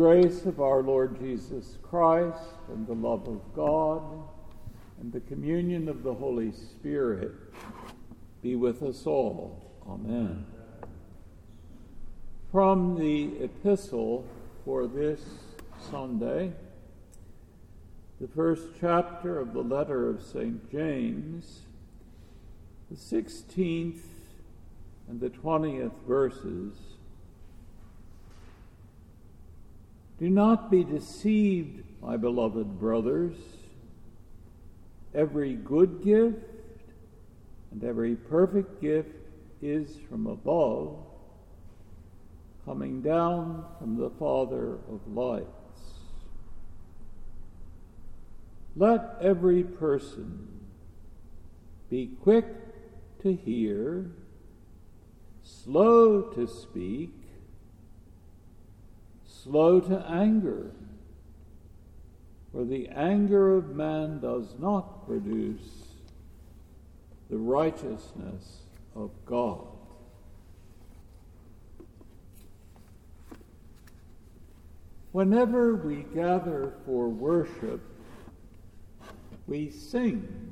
grace of our Lord Jesus Christ, and the love of God, and the communion of the Holy Spirit be with us all. Amen. From the epistle for this Sunday, the first chapter of the letter of St. James, the 16th and the 20th verses. Do not be deceived, my beloved brothers. Every good gift and every perfect gift is from above, coming down from the Father of lights. Let every person be quick to hear, slow to speak, slow to anger, for the anger of man does not produce the righteousness of God. Whenever we gather for worship, we sing.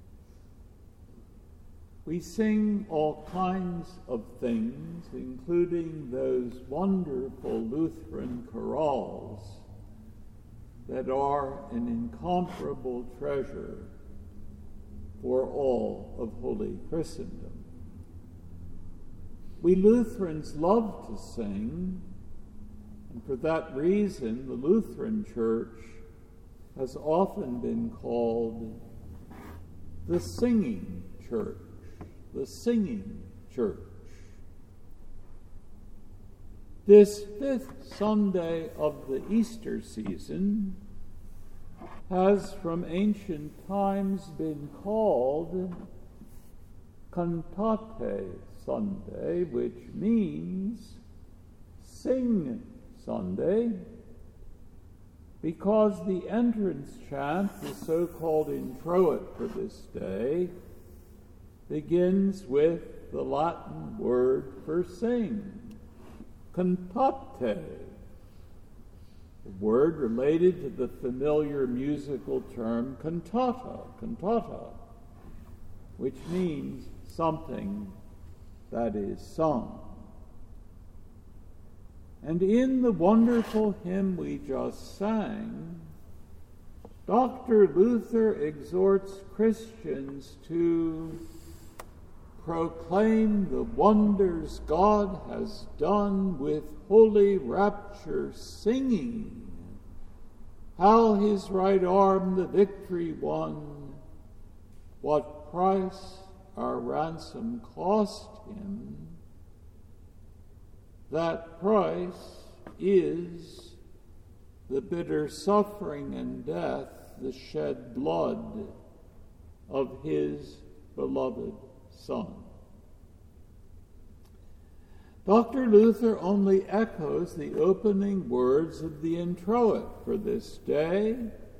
We sing all kinds of things, including those wonderful Lutheran chorales that are an incomparable treasure for all of Holy Christendom. We Lutherans love to sing, and for that reason, the Lutheran Church has often been called the singing church. The singing church. This fifth Sunday of the Easter season has from ancient times been called Cantate Sunday, which means Sing Sunday, because the entrance chant, the so-called introit for this day, begins with the Latin word for sing, cantate, a word related to the familiar musical term cantata, which means something that is sung. And in the wonderful hymn we just sang, Dr. Luther exhorts Christians to proclaim the wonders God has done with holy rapture, singing how his right arm the victory won, what price our ransom cost him. That price is the bitter suffering and death, the shed blood of his beloved Son. Dr. Luther only echoes the opening words of the introit for this day.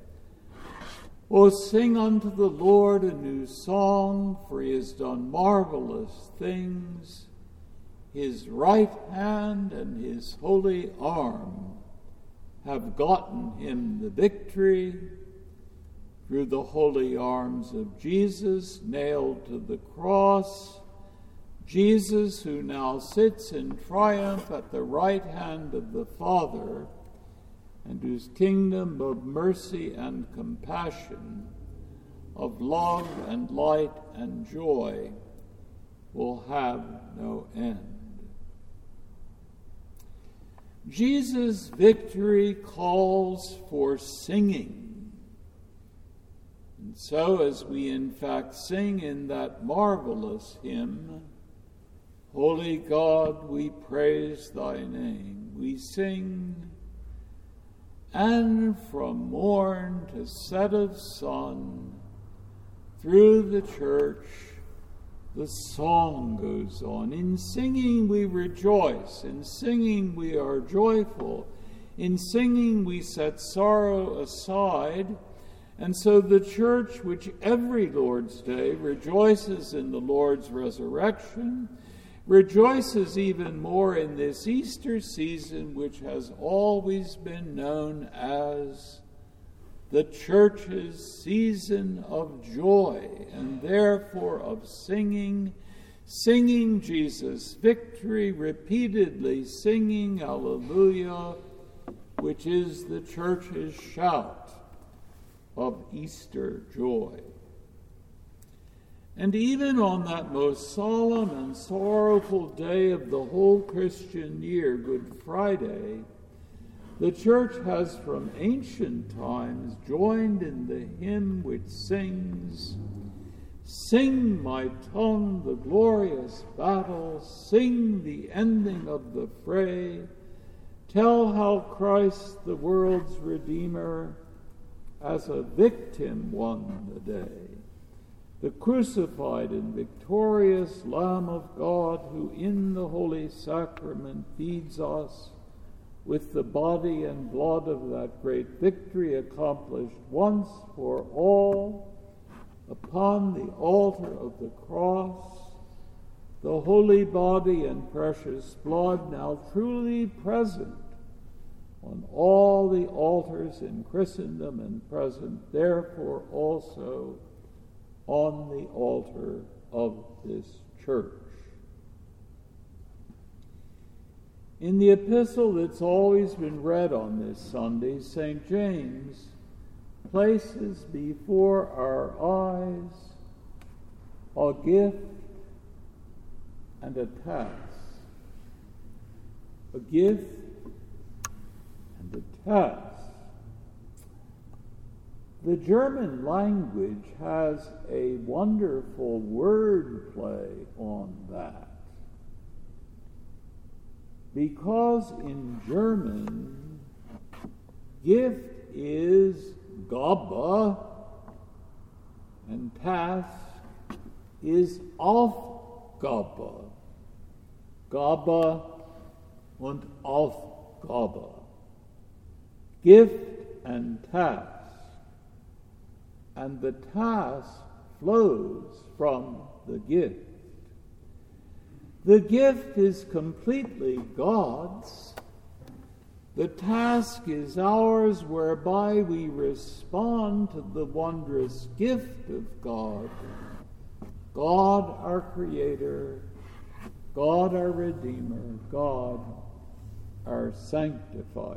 O sing unto the Lord a new song, for he has done marvelous things. His right hand and his holy arm have gotten him the victory. Through the holy arms of Jesus nailed to the cross, Jesus, who now sits in triumph at the right hand of the Father, and whose kingdom of mercy and compassion, of love and light and joy, will have no end. Jesus' victory calls for singing. And so, as we in fact sing in that marvelous hymn, Holy God, we praise thy name, we sing, and from morn to set of sun, through the church, the song goes on. In singing we rejoice, in singing we are joyful, in singing we set sorrow aside. And so the church, which every Lord's Day rejoices in the Lord's resurrection, rejoices even more in this Easter season, which has always been known as the Church's season of joy, and therefore of singing Jesus' victory, repeatedly singing Alleluia, which is the Church's shout of Easter joy. And even on that most solemn and sorrowful day of the whole Christian year, Good Friday, the Church has from ancient times joined in the hymn which sings, "Sing, my tongue, the glorious battle, sing the ending of the fray, tell how Christ, the world's Redeemer, as a victim won the day. The crucified and victorious Lamb of God, who in the Holy Sacrament feeds us with the body and blood of that great victory accomplished once for all upon the altar of the cross, the holy body and precious blood now truly present on all the altars in Christendom and present, therefore also on the altar of this church. In the epistle that's always been read on this Sunday, St. James places before our eyes a gift and a task. A gift and a task. The German language has a wonderful word play on that. Because in German, gift is Gabe and task is Aufgabe. Gabe und Aufgabe. Gift and task. And the task flows from the gift. The gift is completely God's. The task is ours, whereby we respond to the wondrous gift of God. God our Creator, God our Redeemer, God our Sanctifier.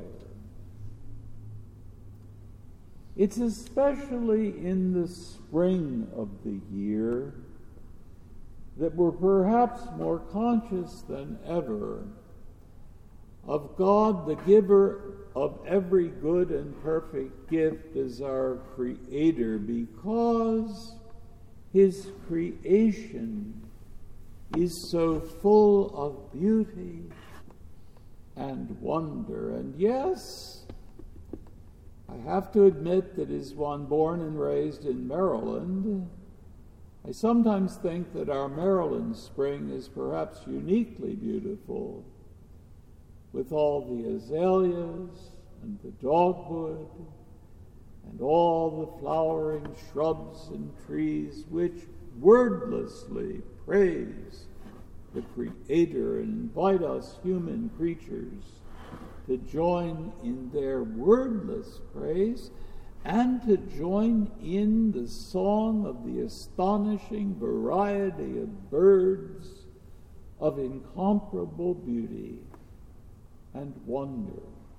It's especially in the spring of the year that we're perhaps more conscious than ever of God, the giver of every good and perfect gift, as our Creator, because His creation is so full of beauty and wonder. And yes, I have to admit that as one born and raised in Maryland, I sometimes think that our Maryland spring is perhaps uniquely beautiful, with all the azaleas and the dogwood and all the flowering shrubs and trees which wordlessly praise the Creator and invite us human creatures to join in their wordless praise and to join in the song of the astonishing variety of birds of incomparable beauty and wonder.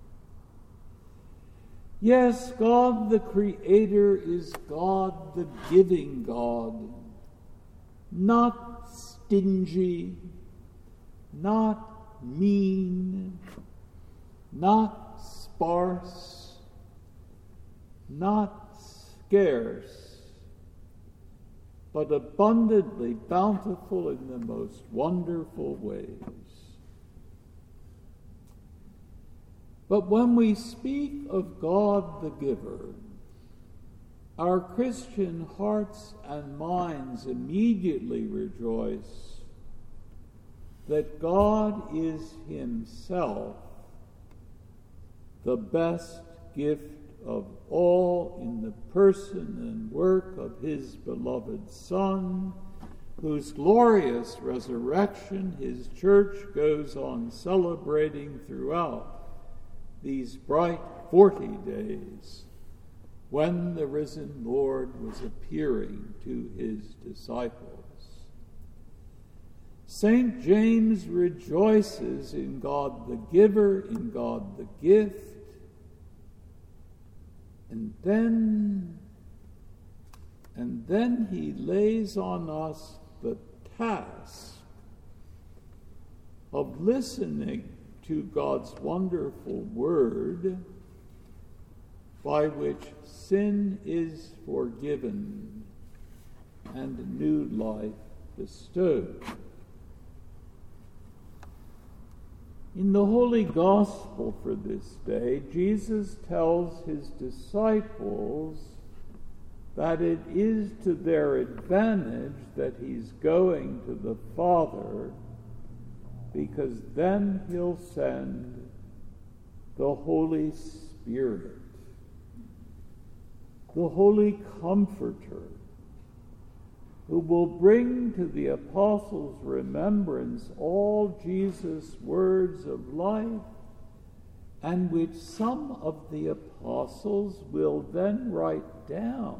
Yes, God the Creator is God the giving God, not stingy, not mean, not sparse, not scarce, but abundantly bountiful in the most wonderful ways. But when we speak of God the Giver, our Christian hearts and minds immediately rejoice that God is Himself the best gift of all in the person and work of His beloved Son, whose glorious resurrection his church goes on celebrating throughout these bright 40 days when the risen Lord was appearing to his disciples. St. James rejoices in God the giver, in God the gift, and then he lays on us the task of listening to God's wonderful word, by which sin is forgiven and new life bestowed. In the Holy Gospel for this day, Jesus tells his disciples that it is to their advantage that he's going to the Father, because then he'll send the Holy Spirit, the Holy Comforter, who will bring to the apostles' remembrance all Jesus' words of life, and which some of the apostles will then write down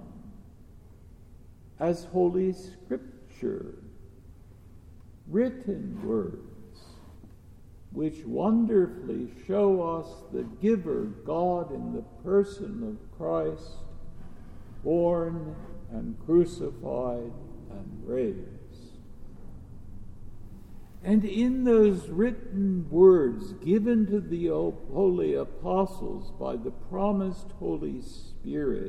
as Holy Scripture, written words, which wonderfully show us the giver God in the person of Christ, born and crucified and raised. And in those written words given to the holy apostles by the promised Holy Spirit,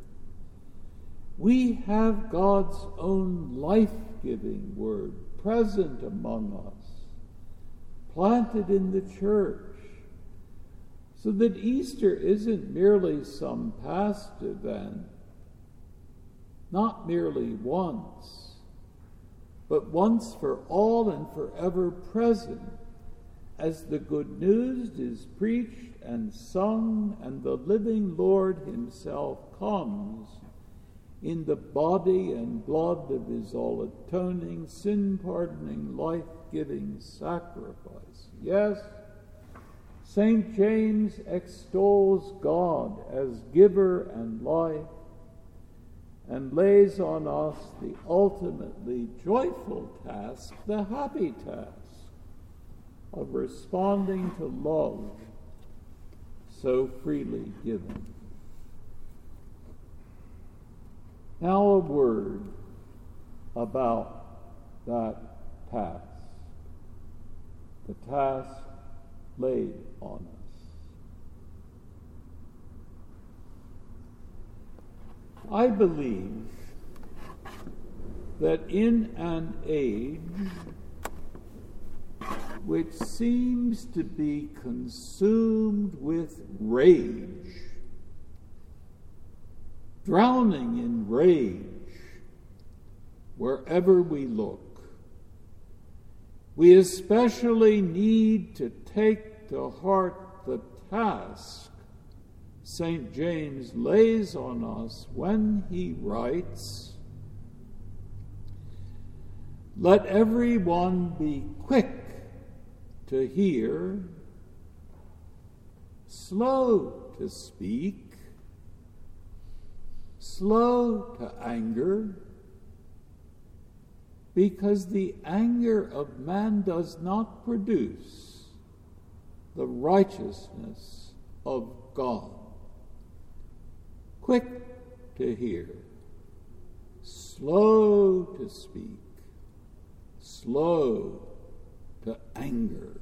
we have God's own life-giving word present among us, planted in the church, so that Easter isn't merely some past event, not merely once, but once for all and forever present, as the good news is preached and sung, and the living Lord himself comes in the body and blood of his all-atoning, sin-pardoning, life-giving sacrifice. Yes, St. James extols God as giver and life, and lays on us the ultimately joyful task, the happy task, of responding to love so freely given. Now a word about that task, the task laid on us. I believe that in an age which seems to be consumed with rage, drowning in rage wherever we look, we especially need to take to heart the task St. James lays on us when he writes, "Let everyone be quick to hear, slow to speak, slow to anger, because the anger of man does not produce the righteousness of God." Quick to hear, slow to speak, slow to anger.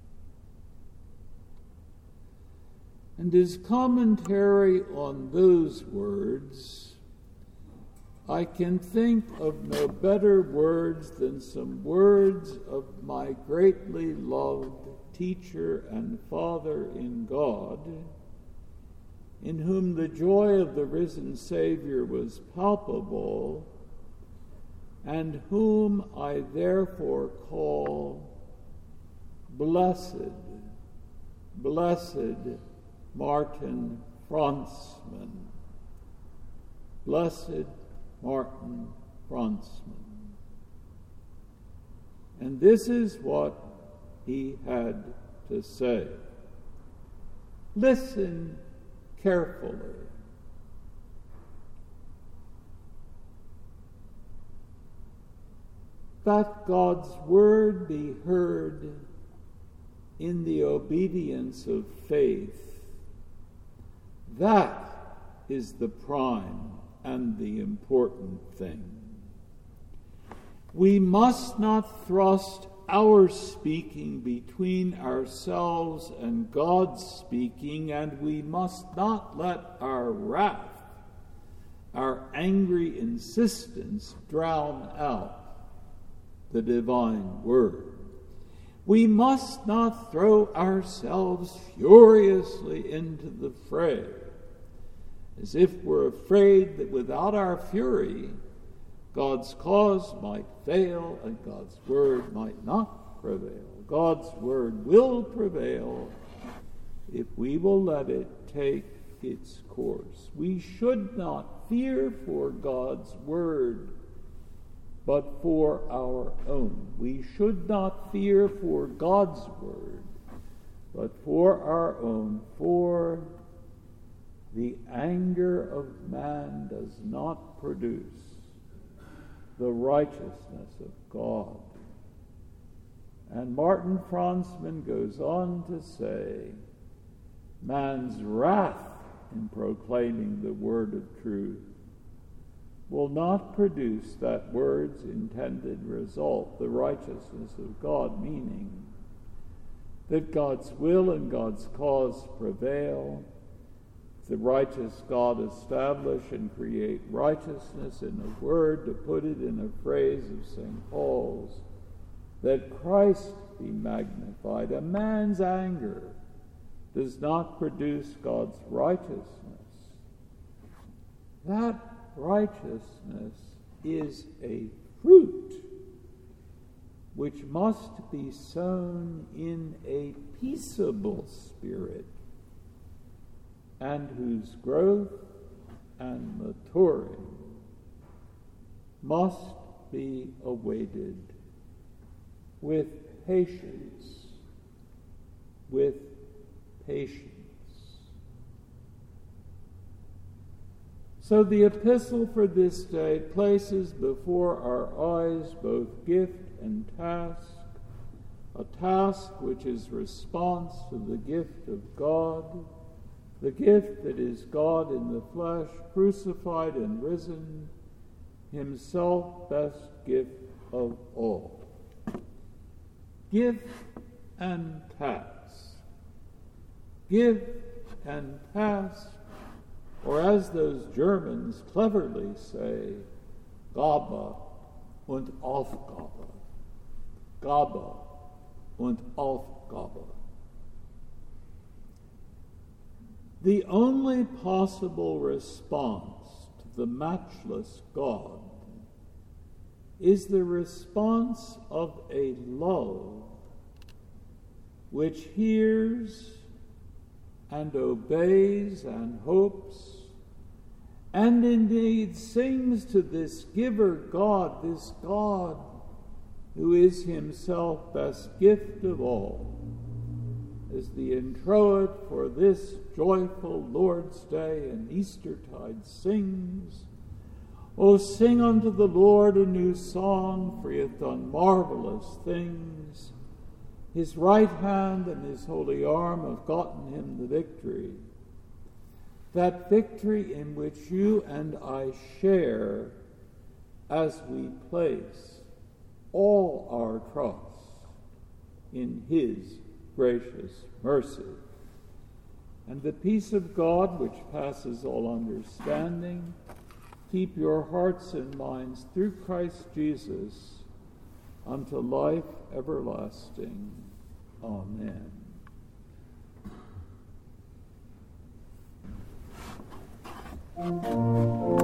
And his commentary on those words, I can think of no better words than some words of my greatly loved teacher and father in God, in whom the joy of the risen Savior was palpable, and whom I therefore call Blessed, Blessed Martin Franzmann. Blessed Martin Franzmann. And this is what he had to say. Listen carefully. That God's word be heard in the obedience of faith. That is the prime and the important thing. We must not thrust our speaking between ourselves and God's speaking, and we must not let our wrath, our angry insistence, drown out the divine word. We must not throw ourselves furiously into the fray, as if we're afraid that without our fury, God's cause might fail and God's word might not prevail. God's word will prevail if we will let it take its course. We should not fear for God's word, but for our own. We should not fear for God's word, but for our own. For the anger of man does not produce the righteousness of God. And Martin Franzmann goes on to say, man's wrath in proclaiming the word of truth will not produce that word's intended result, the righteousness of God, meaning that God's will and God's cause prevail, the righteous God establish and create righteousness in a word, to put it in a phrase of St. Paul's, that Christ be magnified. A man's anger does not produce God's righteousness. That righteousness is a fruit which must be sown in a peaceable spirit, and whose growth and maturing must be awaited with patience, with patience. So the epistle for this day places before our eyes both gift and task, a task which is response to the gift of God, the gift that is God in the flesh, crucified and risen, himself best gift of all. Gift and task. Gift and task, or as those Germans cleverly say, Gabe und Aufgabe. Gabe und Aufgabe. The only possible response to the matchless God is the response of a love which hears and obeys and hopes, and indeed sings to this giver God, this God who is himself best gift of all, as the introit for this joyful Lord's Day and Eastertide sings, O sing unto the Lord a new song, for he hath done marvelous things. His right hand and his holy arm have gotten him the victory. That victory in which you and I share as we place all our trust in his gracious mercy. And the peace of God, which passes all understanding, keep your hearts and minds through Christ Jesus unto life everlasting. Amen.